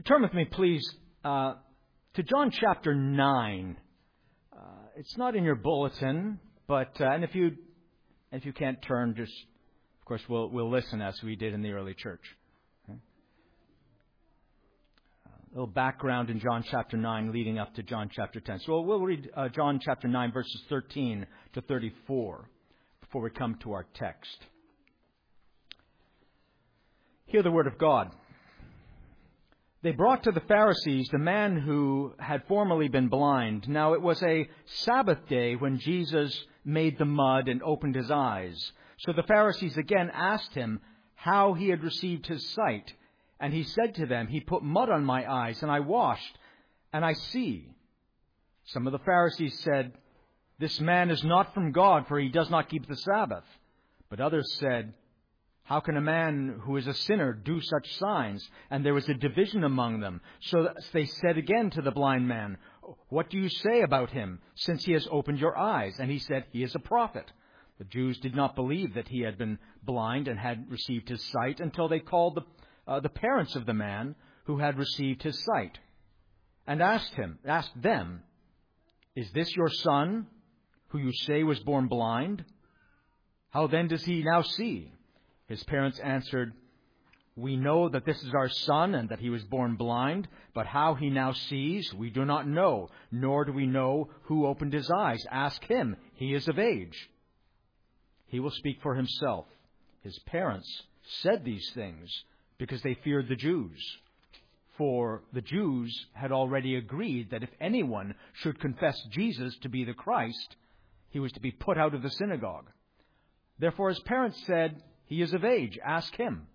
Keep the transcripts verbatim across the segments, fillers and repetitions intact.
Turn with me, please, uh, to John chapter nine. Uh, it's not in your bulletin, but uh, and if you if you can't turn, just of course we'll we'll listen as we did in the early church. Okay? A little background in John chapter nine, leading up to John chapter ten. So we'll, we'll read uh, John chapter nine, verses thirteen to thirty-four, before we come to our text. Hear the word of God. They brought to the Pharisees the man who had formerly been blind. Now it was a Sabbath day when Jesus made the mud and opened his eyes. So the Pharisees again asked him how he had received his sight. And he said to them, "He put mud on my eyes, and I washed, and I see." Some of the Pharisees said, "This man is not from God, for he does not keep the Sabbath." But others said, "How can a man who is a sinner do such signs?" And there was a division among them. So they said again to the blind man, "What do you say about him, since he has opened your eyes?" And he said, "He is a prophet." The Jews did not believe that he had been blind and had received his sight until they called the, uh, the parents of the man who had received his sight and asked him, asked them, "Is this your son, who you say was born blind? How then does he now see?" His parents answered, "We know that this is our son and that he was born blind, but how he now sees we do not know, nor do we know who opened his eyes. Ask him. He is of age. He will speak for himself." His parents said these things because they feared the Jews. For the Jews had already agreed that if anyone should confess Jesus to be the Christ, he was to be put out of the synagogue. Therefore his parents said, "He is of age. Ask him."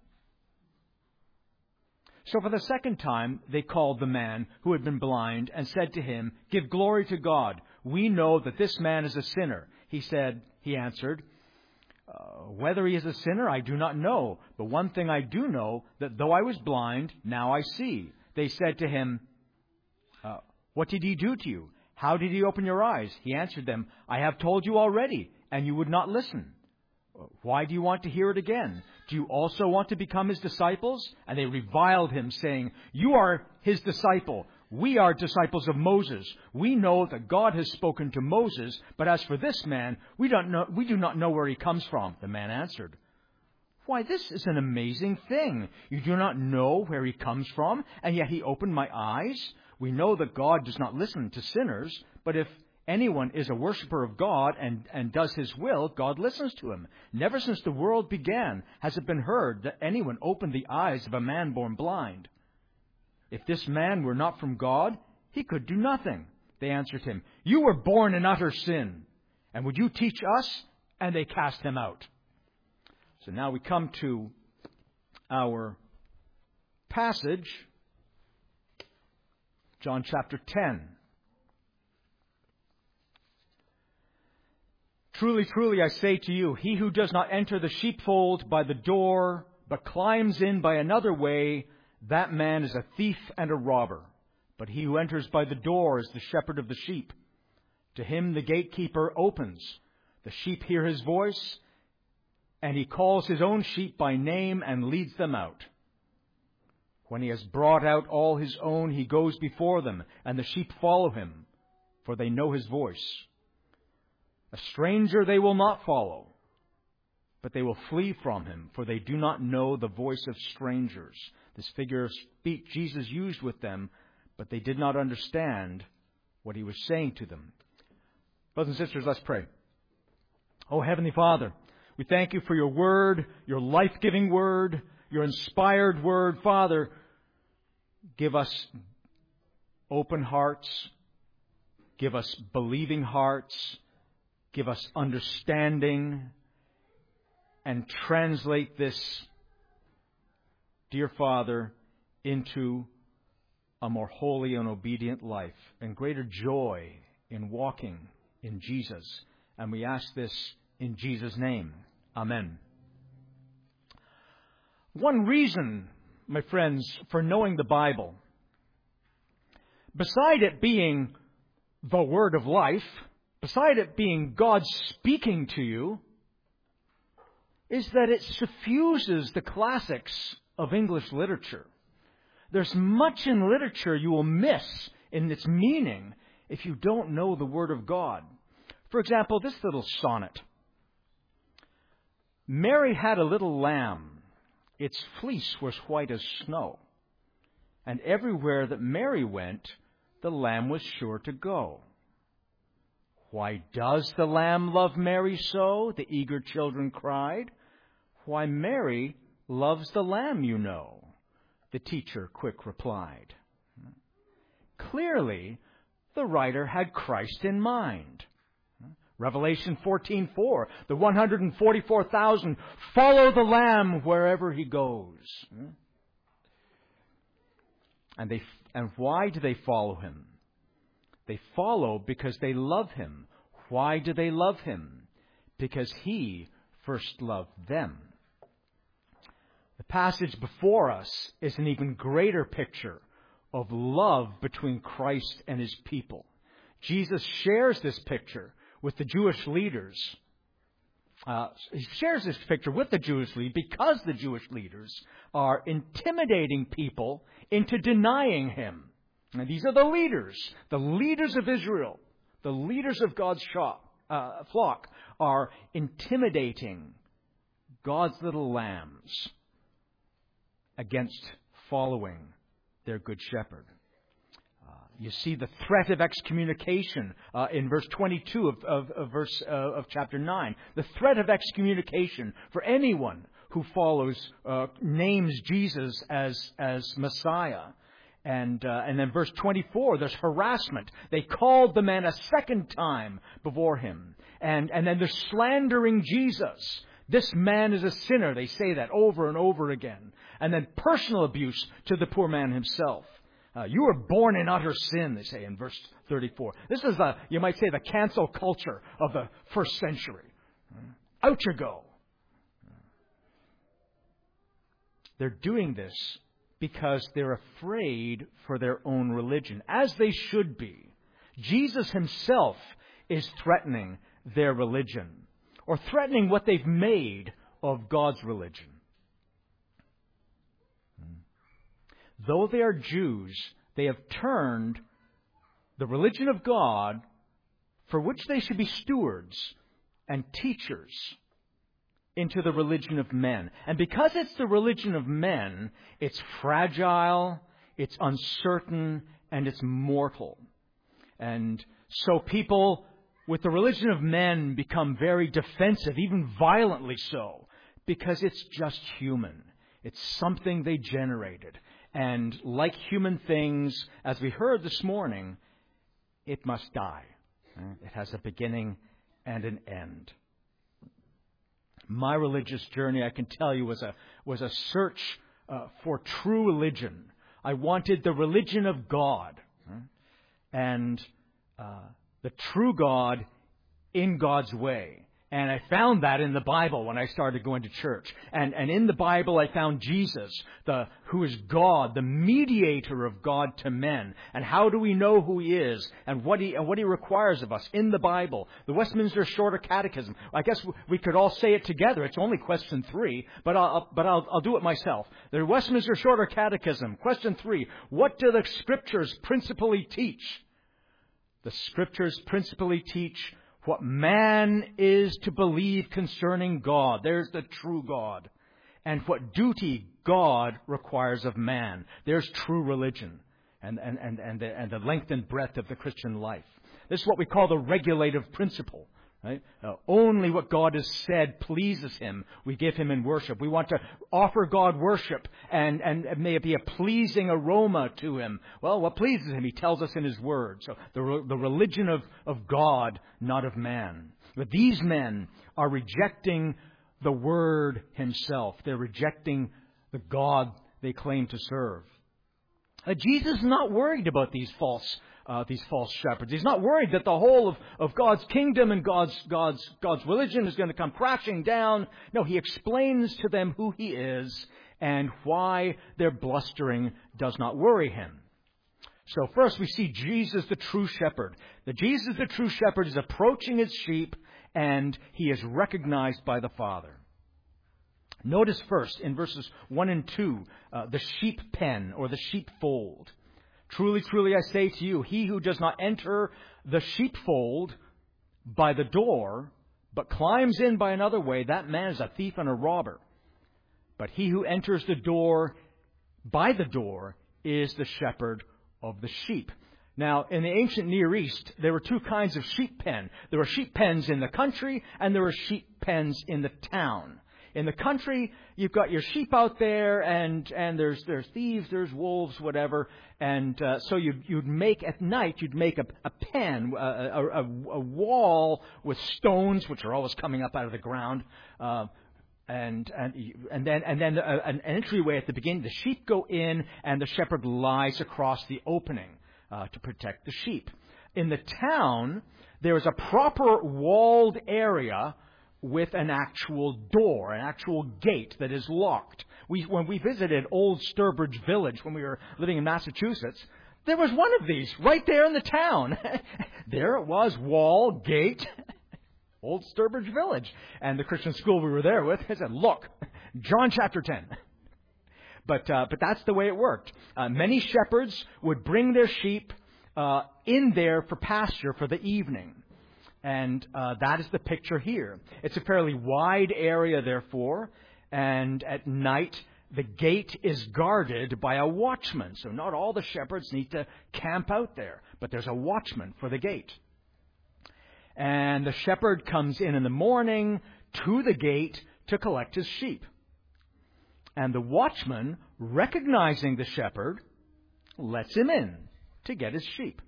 So for the second time they called the man who had been blind and said to him, "Give glory to God. We know that this man is a sinner." He said, he answered, uh, "Whether he is a sinner, I do not know. But one thing I do know, that though I was blind, now I see." They said to him, uh, "What did he do to you? How did he open your eyes?" He answered them, "I have told you already, and you would not listen. Why do you want to hear it again? Do you also want to become his disciples?" And they reviled him, saying, "You are his disciple. We are disciples of Moses. We know that God has spoken to Moses, but as for this man, we don't know, we do not know where he comes from." The man answered, "Why, this is an amazing thing. You do not know where he comes from, and yet he opened my eyes. We know that God does not listen to sinners, but if anyone is a worshiper of God and, and does his will, God listens to him. Never since the world began has it been heard that anyone opened the eyes of a man born blind. If this man were not from God, he could do nothing." They answered him, "You were born in utter sin, and would you teach us?" And they cast him out. So now we come to our passage, John chapter ten. "Truly, truly, I say to you, he who does not enter the sheepfold by the door, but climbs in by another way, that man is a thief and a robber. But he who enters by the door is the shepherd of the sheep. To him the gatekeeper opens. The sheep hear his voice, and he calls his own sheep by name and leads them out. When he has brought out all his own, he goes before them, and the sheep follow him, for they know his voice. A stranger they will not follow, but they will flee from him, for they do not know the voice of strangers." This figure of speech Jesus used with them, but they did not understand what he was saying to them. Brothers and sisters, let's pray. Oh, Heavenly Father, we thank you for your word, your life-giving word, your inspired word. Father, give us open hearts, give us believing hearts, give us understanding, and translate this, dear Father, into a more holy and obedient life and greater joy in walking in Jesus. And we ask this in Jesus' name. Amen. One reason, my friends, for knowing the Bible, beside it being the Word of life, beside it being God speaking to you, is that it suffuses the classics of English literature. There's much in literature you will miss in its meaning if you don't know the Word of God. For example, this little sonnet. Mary had a little lamb. Its fleece was white as snow. And everywhere that Mary went, the lamb was sure to go. Why does the lamb love Mary so? The eager children cried. Why, Mary loves the lamb, you know, the teacher quick replied. Clearly, the writer had Christ in mind. Revelation fourteen four, the one hundred forty-four thousand follow the Lamb wherever he goes. And they and why do they follow him? They follow because they love him. Why do they love him? Because he first loved them. The passage before us is an even greater picture of love between Christ and his people. Jesus shares this picture with the Jewish leaders. Uh, he shares this picture with the Jewish leaders because the Jewish leaders are intimidating people into denying him. And these are the leaders, the leaders of Israel, the leaders of God's shop, uh, flock, are intimidating God's little lambs against following their good shepherd. Uh, you see the threat of excommunication uh, in verse twenty-two of, of, of verse uh, of chapter nine. The threat of excommunication for anyone who follows, uh, names Jesus as as Messiah. And uh, and then verse twenty-four, there's harassment. They called the man a second time before him. And, and then they're slandering Jesus. This man is a sinner. They say that over and over again. And then personal abuse to the poor man himself. Uh, you were born in utter sin, they say in verse thirty-four. This is, the, you might say, the cancel culture of the first century. Out you go. They're doing this because they're afraid for their own religion, as they should be. Jesus himself is threatening their religion, or threatening what they've made of God's religion. Though they are Jews, they have turned the religion of God, for which they should be stewards and teachers, into the religion of men. And because it's the religion of men, it's fragile, it's uncertain, and it's mortal. And so people with the religion of men become very defensive, even violently so, because it's just human. It's something they generated. And like human things, as we heard this morning, it must die. It has a beginning and an end. My religious journey, I can tell you, was a was a search uh, for true religion. I wanted the religion of God, and uh, the true God in God's way. And I found that in the Bible when I started going to church. And, and in the Bible I found Jesus, the who is God, the mediator of God to men. And how do we know who he is and what he and what he requires of us in the Bible? The Westminster Shorter Catechism. I guess we could all say it together. It's only question three, but I'll but I'll, I'll do it myself. The Westminster Shorter Catechism, question three. What do the Scriptures principally teach? The Scriptures principally teach what man is to believe concerning God. There's the true God. And what duty God requires of man. There's true religion and, and, and, and, the, and the length and breadth of the Christian life. This is what we call the regulative principle. Right? Uh, only what God has said pleases him. We give him in worship. We want to offer God worship, and, and may it be a pleasing aroma to him. Well, what pleases him, he tells us in his word. So the, the religion of, of God, not of man. But these men are rejecting the word himself. They're rejecting the God they claim to serve. Uh, Jesus is not worried about these false Uh, these false shepherds. He's not worried that the whole of, of God's kingdom and God's, God's, God's religion is going to come crashing down. No, he explains to them who he is and why their blustering does not worry him. So first we see Jesus the true shepherd. The Jesus the true shepherd is approaching his sheep, and he is recognized by the Father. Notice first in verses one and two, uh, the sheep pen or the sheepfold. Truly, truly, I say to you, he who does not enter the sheepfold by the door, but climbs in by another way, that man is a thief and a robber. But he who enters the door by the door is the shepherd of the sheep. Now, in the ancient Near East, there were two kinds of sheep pen. There were sheep pens in the country, and there were sheep pens in the town. In the country, you've got your sheep out there, and, and there's there's thieves, there's wolves, whatever. And uh, so you'd, you'd make, at night, you'd make a, a pen, a, a, a wall with stones, which are always coming up out of the ground. Uh, And and and then and then a, an entryway at the beginning. The sheep go in, and the shepherd lies across the opening uh, to protect the sheep. In the town, there is a proper walled area with an actual door, an actual gate that is locked. We when we visited Old Sturbridge Village when we were living in Massachusetts, there was one of these right there in the town. There it was, wall, gate. Old Sturbridge Village. And the Christian school we were there with, I said, look, John chapter ten. But uh, but that's the way it worked. Uh, many shepherds would bring their sheep uh, in there for pasture for the evening. And uh, that is the picture here. It's a fairly wide area, therefore. And at night, the gate is guarded by a watchman. So not all the shepherds need to camp out there. But there's a watchman for the gate. And the shepherd comes in in the morning to the gate to collect his sheep. And the watchman, recognizing the shepherd, lets him in to get his sheep.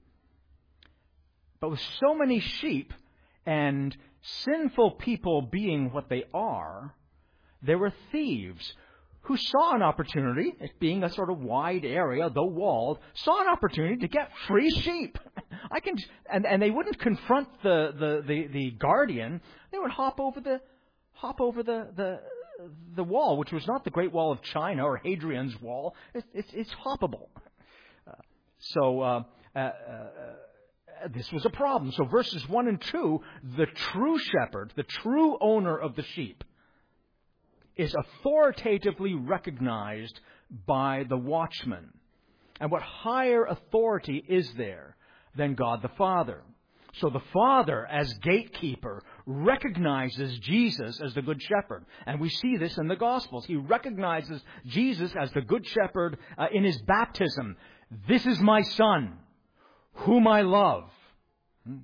But with so many sheep and sinful people being what they are, there were thieves who saw an opportunity, it being a sort of wide area, though walled, saw an opportunity to get free sheep. I can, and, and they wouldn't confront the, the, the, the guardian. They would hop over the hop over the, the the wall, which was not the Great Wall of China or Hadrian's Wall. It's it's, it's hoppable. Uh, so uh, uh, uh, this was a problem. So verses one and two, the true shepherd, the true owner of the sheep, is authoritatively recognized by the watchman. And what higher authority is there than God the Father? So the Father, as gatekeeper, recognizes Jesus as the Good Shepherd. And we see this in the Gospels. He recognizes Jesus as the Good Shepherd uh, in his baptism. This is my Son, whom I love. Hmm.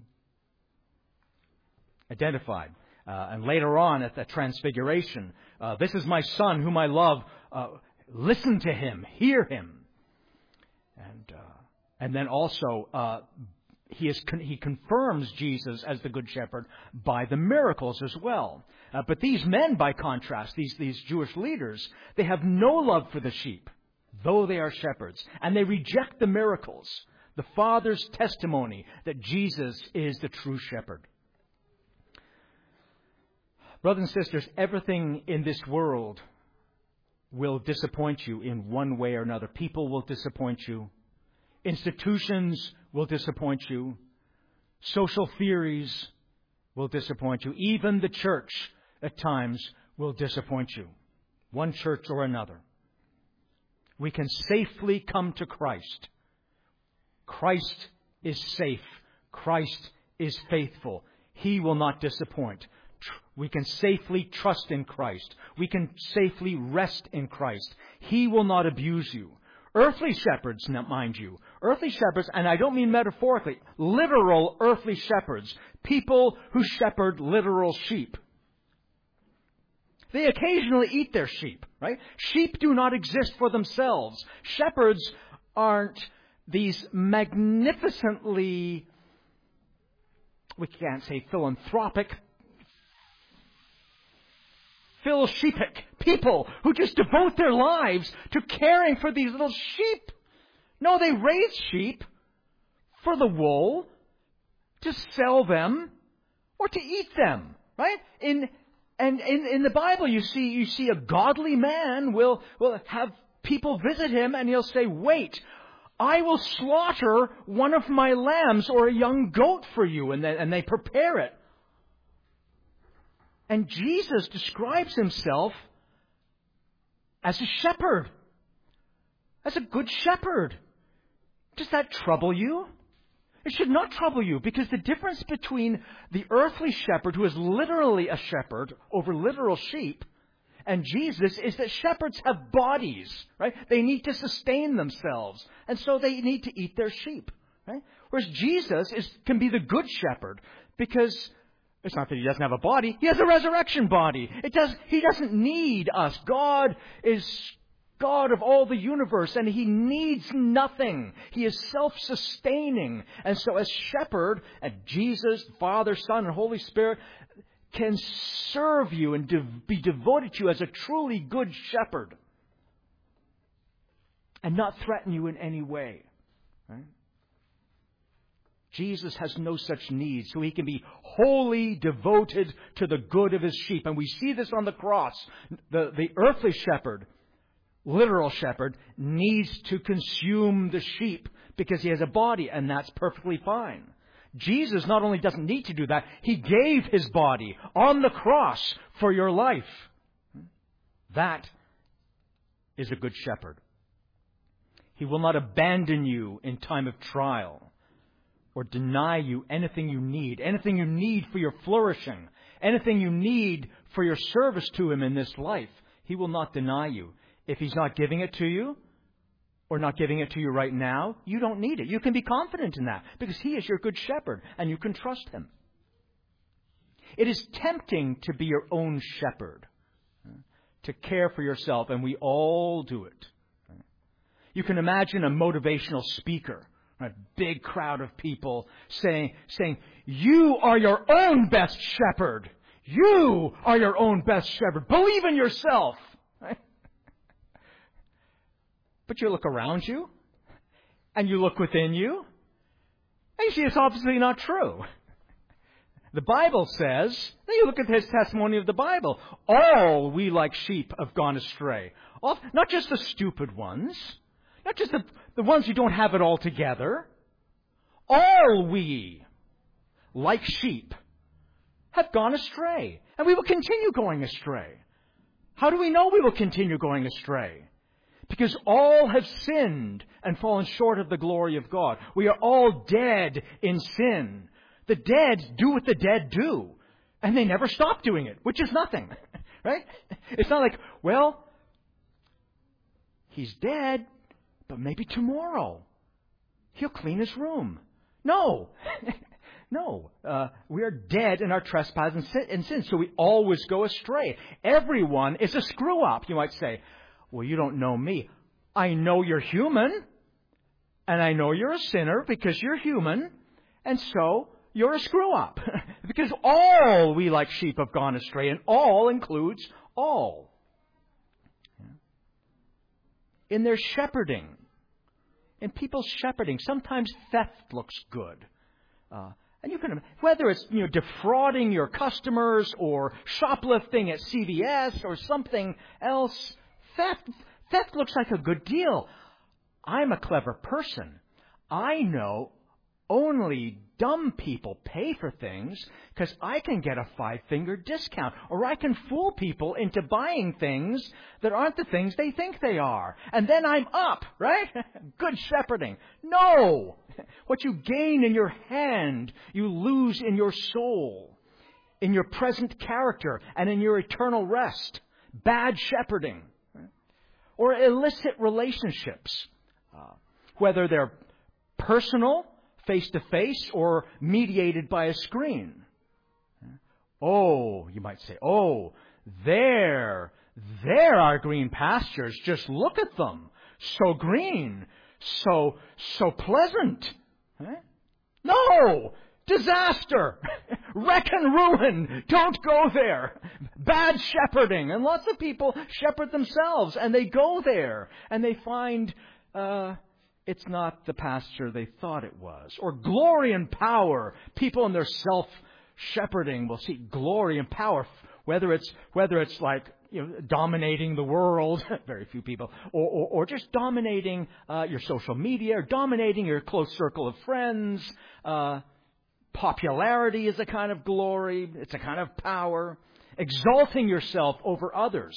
Identified. Uh, and later on at the Transfiguration, uh, this is my Son whom I love. Uh, listen to him. Hear him. And uh, and then also uh, he is con- he confirms Jesus as the Good Shepherd by the miracles as well. Uh, but these men, by contrast, these these Jewish leaders, they have no love for the sheep, though they are shepherds, and they reject the miracles, the Father's testimony that Jesus is the true shepherd. Brothers and sisters, everything in this world will disappoint you in one way or another. People will disappoint you. Institutions will disappoint you. Social theories will disappoint you. Even the church at times will disappoint you. One church or another. We can safely come to Christ. Christ is safe. Christ is faithful. He will not disappoint. We can safely trust in Christ. We can safely rest in Christ. He will not abuse you. Earthly shepherds, mind you, earthly shepherds, and I don't mean metaphorically, literal earthly shepherds, people who shepherd literal sheep. They occasionally eat their sheep, right? Sheep do not exist for themselves. Shepherds aren't these magnificently, we can't say philanthropic, Phil-sheepic people who just devote their lives to caring for these little sheep. No, they raise sheep for the wool, to sell them, or to eat them, right? In and in, in the Bible, you see you see a godly man will will have people visit him, and he'll say, "Wait, I will slaughter one of my lambs or a young goat for you," and they, and they prepare it. And Jesus describes himself as a shepherd, as a good shepherd. Does that trouble you? It should not trouble you, because the difference between the earthly shepherd, who is literally a shepherd over literal sheep, and Jesus is that shepherds have bodies, right? They need to sustain themselves, and so they need to eat their sheep, right? Whereas Jesus is can be the good shepherd, because it's not that he doesn't have a body; he has a resurrection body. It does. He doesn't need us. God is God of all the universe, and he needs nothing. He is self-sustaining. And so as shepherd, and Jesus, Father, Son, and Holy Spirit can serve you and de- be devoted to you as a truly good shepherd and not threaten you in any way. Right? Jesus has no such need, so he can be wholly devoted to the good of his sheep. And we see this on the cross. The, the earthly shepherd, literal shepherd, needs to consume the sheep because he has a body, and that's perfectly fine. Jesus not only doesn't need to do that, he gave his body on the cross for your life. That is a good shepherd. He will not abandon you in time of trial or deny you anything you need, anything you need for your flourishing, anything you need for your service to him in this life. He will not deny you. If he's not giving it to you, or not giving it to you right now, you don't need it. You can be confident in that, because he is your good shepherd, and you can trust him. It is tempting to be your own shepherd, to care for yourself, and we all do it. You can imagine a motivational speaker, a big crowd of people saying, saying, "You are your own best shepherd. You are your own best shepherd. Believe in yourself." Right? But you look around you, and you look within you, and you see it's obviously not true. The Bible says, then you look at his testimony of the Bible, all we like sheep have gone astray. All, not just the stupid ones, not just the, the ones who don't have it all together. All we, like sheep, have gone astray. And we will continue going astray. How do we know we will continue going astray? Because all have sinned and fallen short of the glory of God. We are all dead in sin. The dead do what the dead do. And they never stop doing it, which is nothing. Right? It's not like, well, he's dead, but maybe tomorrow he'll clean his room. No. No. Uh, we are dead in our trespass and sin, and sin, so we always go astray. Everyone is a screw-up, you might say. Well, you don't know me. I know you're human, and I know you're a sinner because you're human, and so you're a screw-up. Because all we like sheep have gone astray, and all includes all. In their shepherding, in people's shepherding, sometimes theft looks good. Uh, and you can, whether it's you know defrauding your customers or shoplifting at C V S or something else, Theft, theft looks like a good deal. I'm a clever person. I know only dumb people pay for things because I can get a five-finger discount. Or I can fool people into buying things that aren't the things they think they are. And then I'm up, right? Good shepherding. No! What you gain in your hand, you lose in your soul, in your present character, and in your eternal rest. Bad shepherding. Or illicit relationships, uh, whether they're personal, face-to-face, or mediated by a screen. Oh, you might say, oh, there, there are green pastures. Just look at them. So green, so, so pleasant. Huh? No! Disaster! Wreck and ruin! Don't go there! Bad shepherding! And lots of people shepherd themselves, and they go there, and they find uh, it's not the pasture they thought it was. Or glory and power. People in their self-shepherding will see glory and power, whether it's whether it's like you know dominating the world, very few people, or, or, or just dominating uh, your social media, or dominating your close circle of friends. Uh, Popularity is a kind of glory. It's a kind of power. Exalting yourself over others.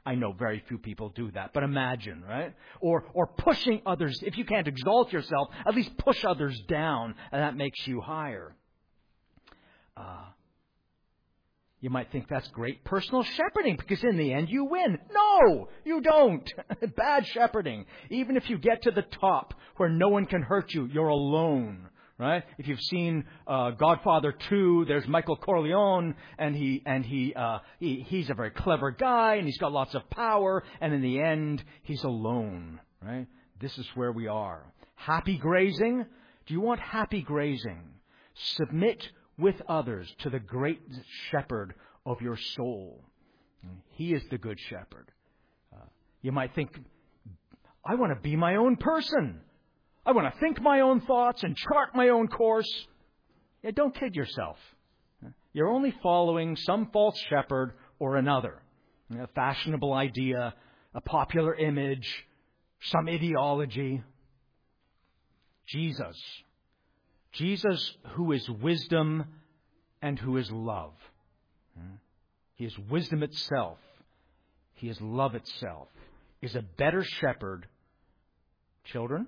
I know very few people do that, but imagine, right? Or or pushing others. If you can't exalt yourself, at least push others down, and that makes you higher. Uh, you might think that's great personal shepherding because in the end you win. No, you don't. Bad shepherding. Even if you get to the top where no one can hurt you, you're alone. Right? If you've seen uh, Godfather two, there's Michael Corleone, and he and he, uh, he he's a very clever guy, and he's got lots of power, and in the end, he's alone. Right? This is where we are. Happy grazing. Do you want happy grazing? Submit with others to the great shepherd of your soul. He is the good shepherd. Uh, you might think, I want to be my own person. I want to think my own thoughts and chart my own course. Yeah, don't kid yourself. You're only following some false shepherd or another. A fashionable idea, a popular image, some ideology. Jesus. Jesus, who is wisdom and who is love. He is wisdom itself. He is love itself. Is a better shepherd. Children,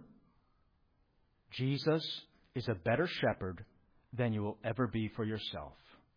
Jesus is a better shepherd than you will ever be for yourself.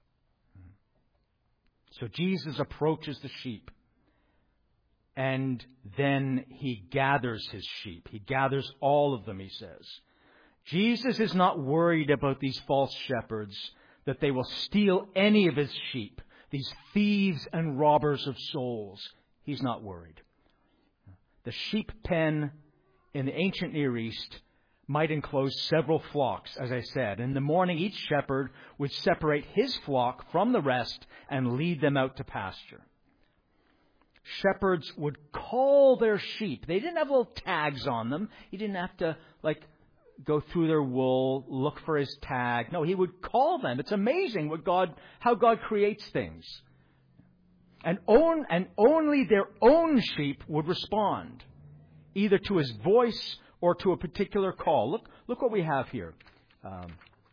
So Jesus approaches the sheep, and then he gathers his sheep. He gathers all of them, he says. Jesus is not worried about these false shepherds, that they will steal any of his sheep, these thieves and robbers of souls. He's not worried. The sheep pen in the ancient Near East might enclose several flocks, as I said. In the morning, each shepherd would separate his flock from the rest and lead them out to pasture. Shepherds would call their sheep. They didn't have little tags on them. He didn't have to, like, go through their wool, look for his tag. No, he would call them. It's amazing what God, how God creates things. And own, and only their own sheep would respond, either to his voice or to a particular call. Look, look what we have here. Um,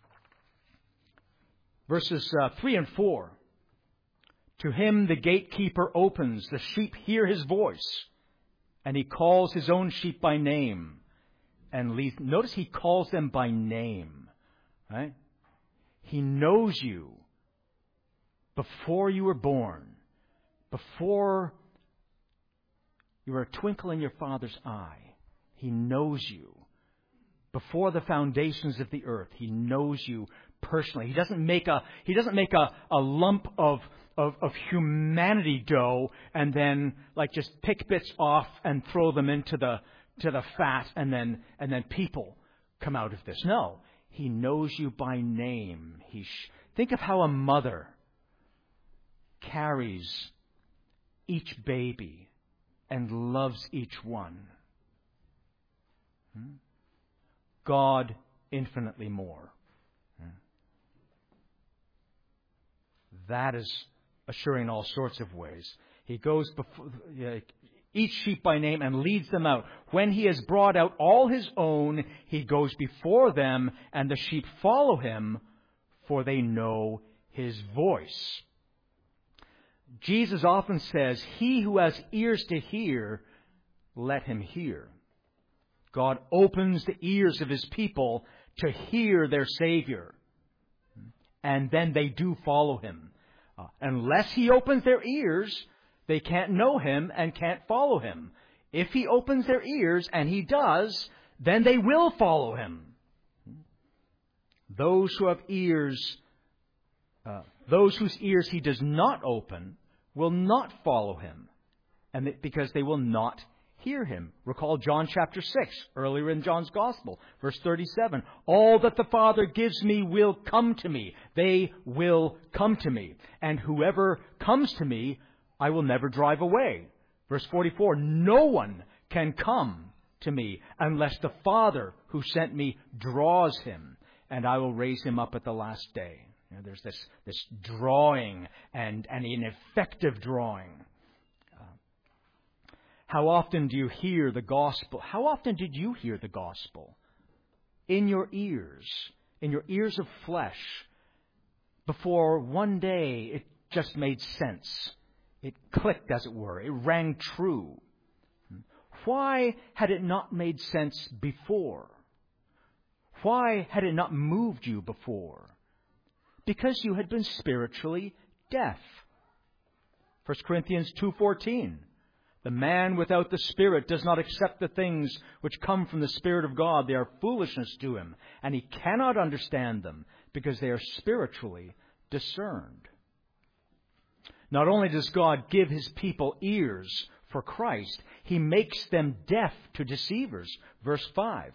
verses uh, three and four. To him the gatekeeper opens. The sheep hear his voice. And he calls his own sheep by name. And leads. Notice he calls them by name. Right? He knows you before you were born. Before you were a twinkle in your Father's eye. He knows you. Before the foundations of the earth, he knows you personally. He doesn't make a he doesn't make a, a lump of, of of humanity dough and then like just pick bits off and throw them into the to the fat and then and then people come out of this. No, he knows you by name. He sh- think of how a mother carries each baby and loves each one. God infinitely more. That is assuring in all sorts of ways. He goes before each sheep by name and leads them out. When he has brought out all his own, he goes before them, and the sheep follow him, for they know his voice. Jesus often says, he who has ears to hear, let him hear. God opens the ears of his people to hear their Savior. And then they do follow him. Uh, unless he opens their ears, they can't know him and can't follow him. If he opens their ears, and he does, then they will follow him. Those who have ears, uh, those whose ears he does not open, will not follow him, and it, because they will not hear him. Recall John chapter six, earlier in John's Gospel, verse thirty-seven. All that the Father gives me will come to me. They will come to me. And whoever comes to me, I will never drive away. Verse forty-four. No one can come to me unless the Father who sent me draws him, and I will raise him up at the last day. You know, there's this, this drawing and, and an effective drawing. How often do you hear the gospel? How often did you hear the gospel? In your ears, in your ears of flesh, before one day it just made sense It clicked, as it were. It rang true. Why had it not made sense before? Why had it not moved you before? Because you had been spiritually deaf. First Corinthians two fourteen. The man without the Spirit does not accept the things which come from the Spirit of God. They are foolishness to him, and he cannot understand them because they are spiritually discerned. Not only does God give his people ears for Christ, he makes them deaf to deceivers. Verse five.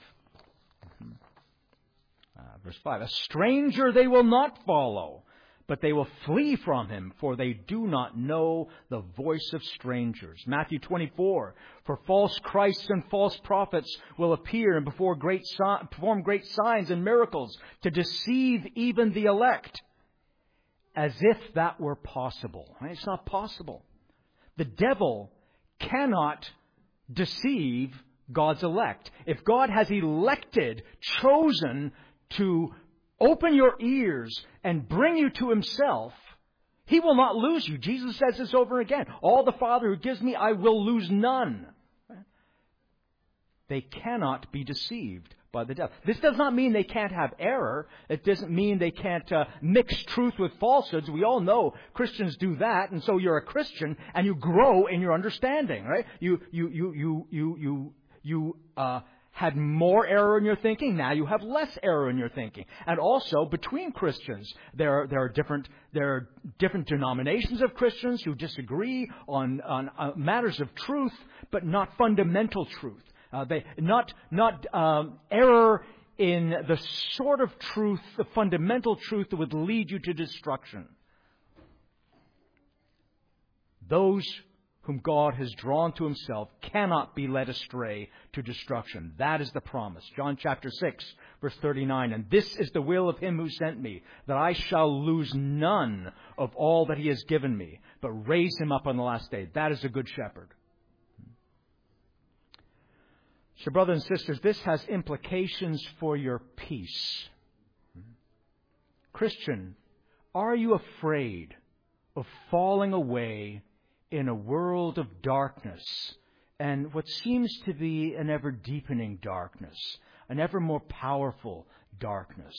Uh, verse five. A stranger they will not follow, but they will flee from him, for they do not know the voice of strangers. Matthew twenty-four. For false Christs and false prophets will appear and before great si- perform great signs and miracles to deceive even the elect. As if that were possible. It's not possible. The devil cannot deceive God's elect. If God has elected, chosen to open your ears and bring you to himself, he will not lose you. Jesus says this over again. All the Father who gives me, I will lose none. They cannot be deceived by the devil. This does not mean they can't have error. It doesn't mean they can't uh, mix truth with falsehoods. We all know Christians do that, and so you're a Christian and you grow in your understanding, right? You you you you you you you uh, had more error in your thinking. Now you have less error in your thinking. And also between Christians, there are there are different there are different denominations of Christians who disagree on on uh, matters of truth, but not fundamental truth. Uh, they not not um, error in the sort of truth, the fundamental truth that would lead you to destruction. Those whom God has drawn to himself cannot be led astray to destruction. That is the promise. John chapter six, verse thirty-nine. And this is the will of him who sent me, that I shall lose none of all that he has given me, but raise him up on the last day. That is a good shepherd. So, brothers and sisters, this has implications for your peace. Christian, are you afraid of falling away in a world of darkness and what seems to be an ever deepening darkness, an ever more powerful darkness?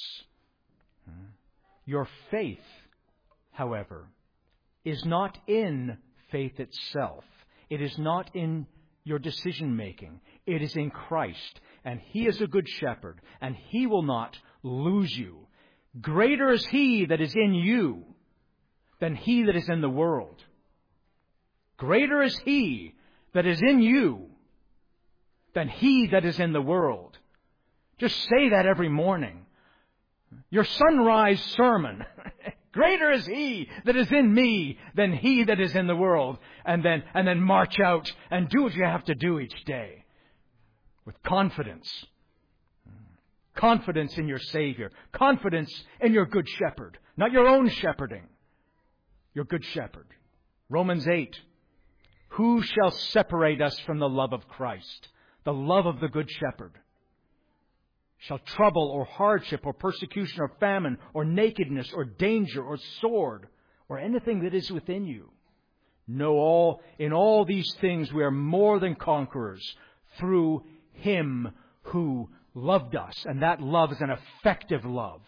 Your faith, however, is not in faith itself. It is not in your decision making. It is in Christ, and he is a good shepherd, and he will not lose you. Greater is he that is in you than he that is in the world. Greater is he that is in you than he that is in the world. Just say that every morning. Your sunrise sermon. Greater is he that is in me than he that is in the world. And then, and then march out and do what you have to do each day. With confidence. Confidence in your Savior. Confidence in your good shepherd. Not your own shepherding. Your good shepherd. Romans eight. Who shall separate us from the love of Christ? The love of the good shepherd. Shall trouble or hardship or persecution or famine or nakedness or danger or sword or anything that is within you? No, all in all these things we are more than conquerors through him who loved us. And that love is an effective love.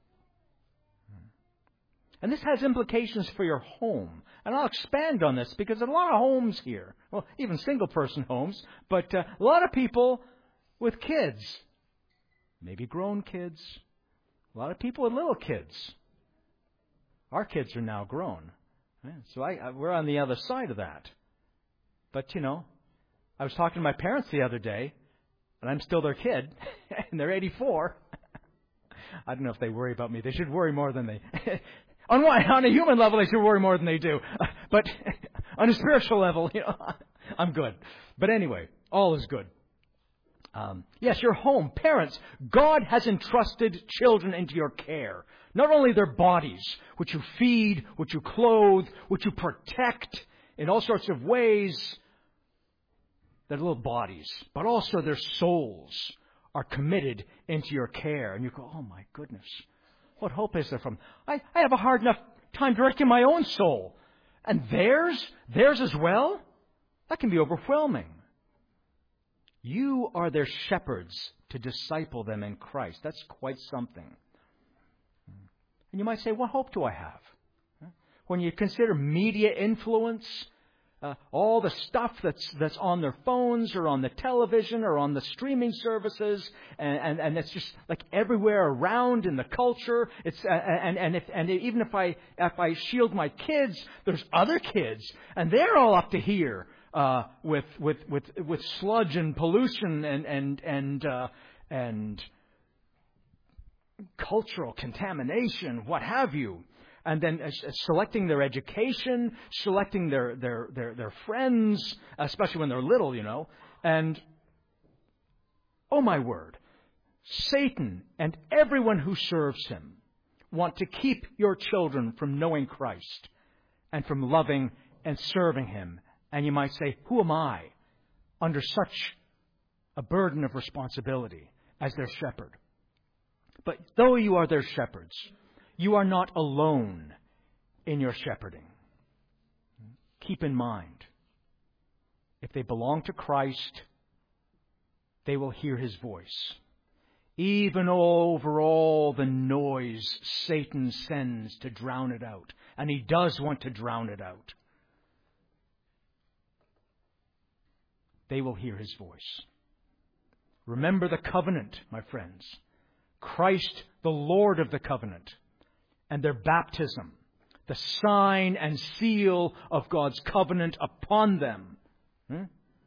And this has implications for your home. And I'll expand on this because there are a lot of homes here. Well, even single-person homes. But uh, a lot of people with kids. Maybe grown kids. A lot of people with little kids. Our kids are now grown. So I, I, we're on the other side of that. But, you know, I was talking to my parents the other day, and I'm still their kid, and they're eighty-four. I don't know if they worry about me. They should worry more than they... on, one, on a human level, they should worry more than they do. But on a spiritual level, you know, I'm good. But anyway, all is good. Um, yes, your home, parents, God has entrusted children into your care. Not only their bodies, which you feed, which you clothe, which you protect in all sorts of ways, their little bodies, but also their souls are committed into your care. And you go, oh my goodness, what hope is there from? I, I have a hard enough time directing my own soul. And theirs? Theirs as well? That can be overwhelming. You are their shepherds to disciple them in Christ. That's quite something. And you might say, what hope do I have? When you consider media influence, uh, all the stuff that's that's on their phones or on the television or on the streaming services, and, and, and it's just like everywhere around in the culture. It's uh, and and if and even if I if I shield my kids, there's other kids, and they're all up to here uh, with with with with sludge and pollution and and and uh, and cultural contamination, what have you. And then uh, selecting their education, selecting their, their, their, their friends, especially when they're little, you know. And, oh my word, Satan and everyone who serves him want to keep your children from knowing Christ and from loving and serving him. And you might say, who am I under such a burden of responsibility as their shepherd? But though you are their shepherds, you are not alone in your shepherding. Keep in mind, if they belong to Christ, they will hear his voice. Even over all the noise Satan sends to drown it out. And he does want to drown it out. They will hear his voice. Remember the covenant, my friends. Christ, the Lord of the covenant. And their baptism, the sign and seal of God's covenant upon them. Hmm?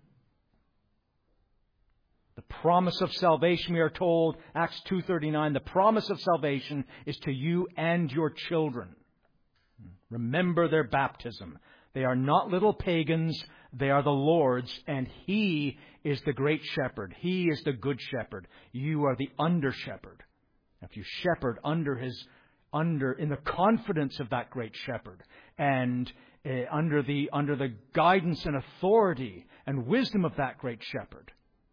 The promise of salvation, we are told, Acts two thirty-nine, the promise of salvation is to you and your children. Remember their baptism. They are not little pagans, they are the Lord's, and He is the great shepherd. He is the good shepherd. You are the under shepherd. If you shepherd under His Under in the confidence of that great shepherd, and uh, under the under the guidance and authority and wisdom of that great shepherd,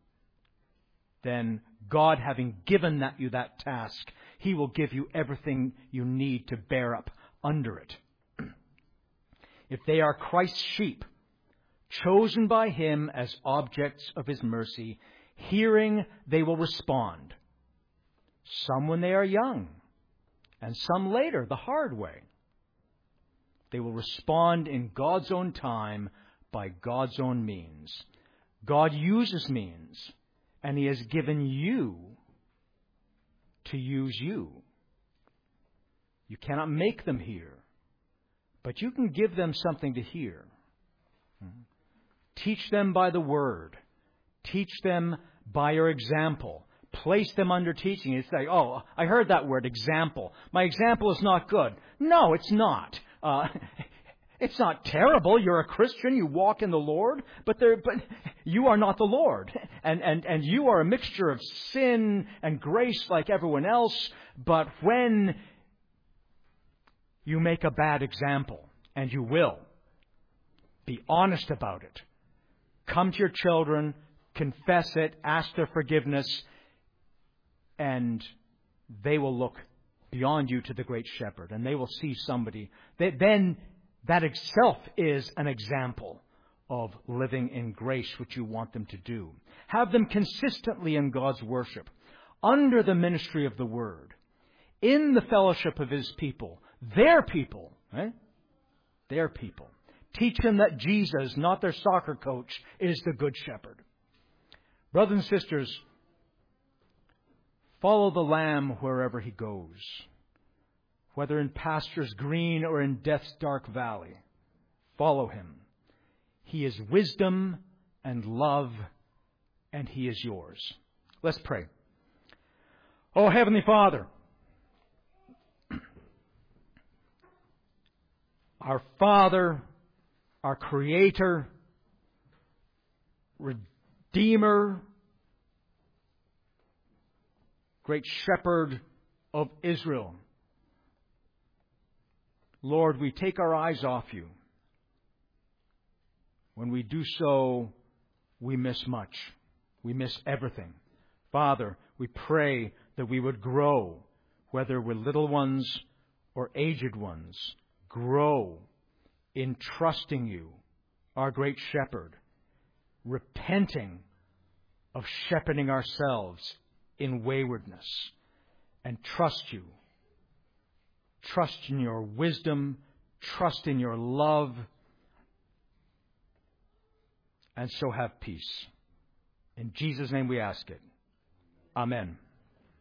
then God, having given that you that task, He will give you everything you need to bear up under it. If they are Christ's sheep, chosen by Him as objects of His mercy, hearing they will respond. Some when they are young, and some later, the hard way. They will respond in God's own time by God's own means. God uses means, and He has given you to use you. You cannot make them hear, but you can give them something to hear. Teach them by the Word. Teach them by your example. Place them under teaching. It's like, oh, I heard that word, example. My example is not good. No, it's not. Uh, it's not terrible. You're a Christian. You walk in the Lord, but there, but you are not the Lord. And, and, and you are a mixture of sin and grace like everyone else. But when you make a bad example, and you will, be honest about it. Come to your children, confess it, ask their forgiveness, and they will look beyond you to the great shepherd, and they will see somebody. They, then that itself is an example of living in grace, which you want them to do. Have them consistently in God's worship, under the ministry of the Word, in the fellowship of His people, their people, right? Their people. Teach them that Jesus, not their soccer coach, is the good shepherd. Brothers and sisters, follow the Lamb wherever He goes, whether in pastures green or in death's dark valley. Follow Him. He is wisdom and love, and He is yours. Let's pray. Oh, Heavenly Father, our Father, our Creator, Redeemer, great Shepherd of Israel. Lord, we take our eyes off You. When we do so, we miss much. We miss everything. Father, we pray that we would grow, whether we're little ones or aged ones, grow in trusting you, our great shepherd, repenting of shepherding ourselves in waywardness, and trust you. Trust in your wisdom, trust in your love, and so have peace. In Jesus' name we ask it. Amen.